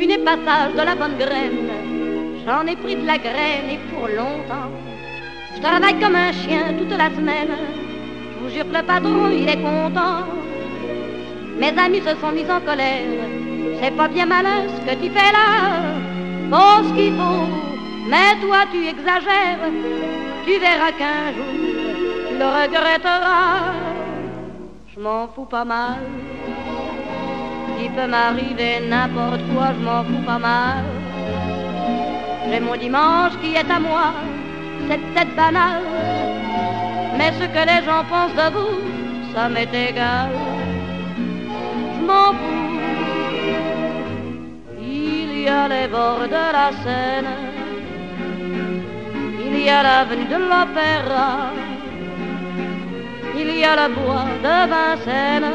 funeste passage de la bonne graine. J'en ai pris de la graine et pour longtemps. Je travaille comme un chien toute la semaine. Je vous jure que le patron, il est content. Mes amis se sont mis en colère. C'est pas bien malin ce que tu fais là. Faut ce qu'il faut, mais toi tu exagères. Tu verras qu'un jour tu le regretteras. Je m'en fous pas mal. Il peut m'arriver n'importe quoi, je m'en fous pas mal. J'ai mon dimanche qui est à moi, c'est peut-être banal, mais ce que les gens pensent de vous, ça m'est égal. Je m'en fous. Il y a les bords de la Seine, il y a l'avenue de l'Opéra, il y a le bois de Vincennes.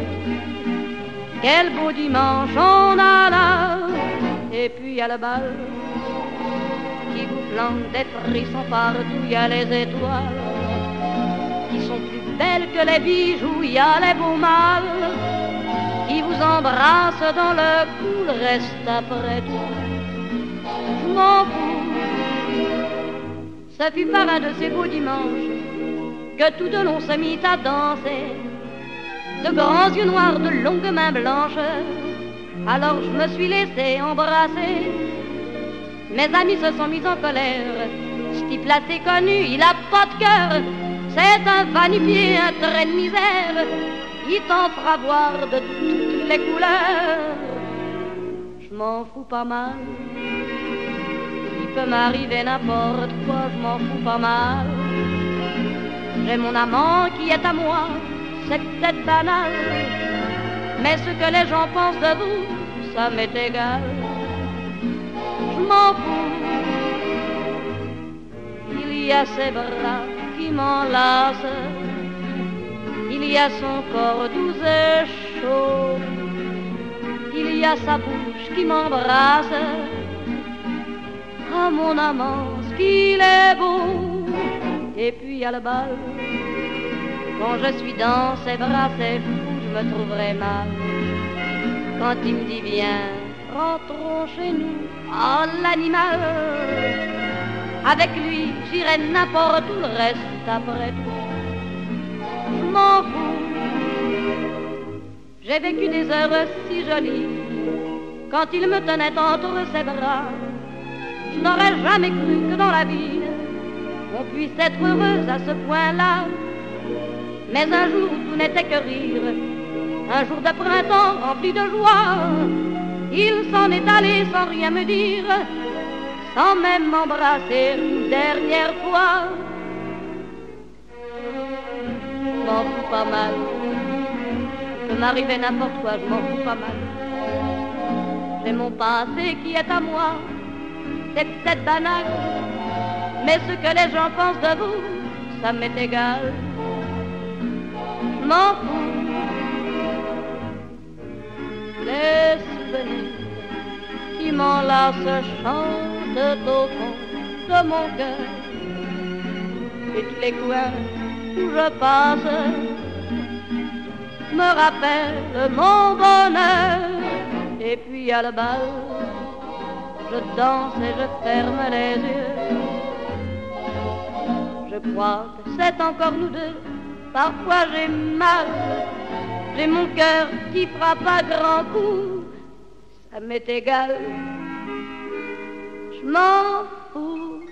Quel beau dimanche on a là. Et puis il y a le bal qui vous plante des frissons partout. Il y a les étoiles qui sont plus belles que les bijoux. Il y a les beaux mâles qui vous embrassent dans le cou. Le reste après tout, je m'en fous. Ce fut par un de ces beaux dimanches que tout de long se mit à danser. De grands yeux noirs, de longues mains blanches. Alors je me suis laissé embrasser. Mes amis se sont mis en colère. Ce type-là c'est connu, il a pas de cœur. C'est un va-nu-pied, un trait de misère. Il t'en fera voir de toutes les couleurs. Je m'en fous pas mal. Il peut m'arriver n'importe quoi, je m'en fous pas mal. J'ai mon amant qui est à moi. C'est peut-être banal, mais ce que les gens pensent de vous, ça m'est égal. Je m'en fous. Il y a ses bras qui m'enlacent, il y a son corps doux et chaud, il y a sa bouche qui m'embrasse. Ah mon amant, ce qu'il est beau. Et puis il y a le bal. Quand je suis dans ses bras, c'est fou, je me trouverai mal. Quand il me dit viens, rentrons chez nous, oh l'animal. Avec lui, j'irai n'importe où, le reste après tout, je m'en fous. J'ai vécu des heures si jolies, quand il me tenait entre ses bras. Je n'aurais jamais cru que dans la vie, on puisse être heureuse à ce point-là. Mais un jour tout n'était que rire, un jour de printemps rempli de joie. Il s'en est allé sans rien me dire, sans même m'embrasser une dernière fois. Je m'en fous pas mal, il peut m'arriver n'importe quoi, je m'en fous pas mal. J'ai mon passé qui est à moi, c'est peut-être banal, mais ce que les gens pensent de vous, ça m'est égal. Je m'en fous. Les souvenirs qui m'enlacent chantent au fond de mon cœur. Et tous les coins où je passe me rappellent mon bonheur. Et puis à le bal, je danse et je ferme les yeux. Je crois que c'est encore nous deux. Parfois j'ai mal, j'ai mon cœur qui frappe à grands coups. Ça m'est égal, je m'en fous.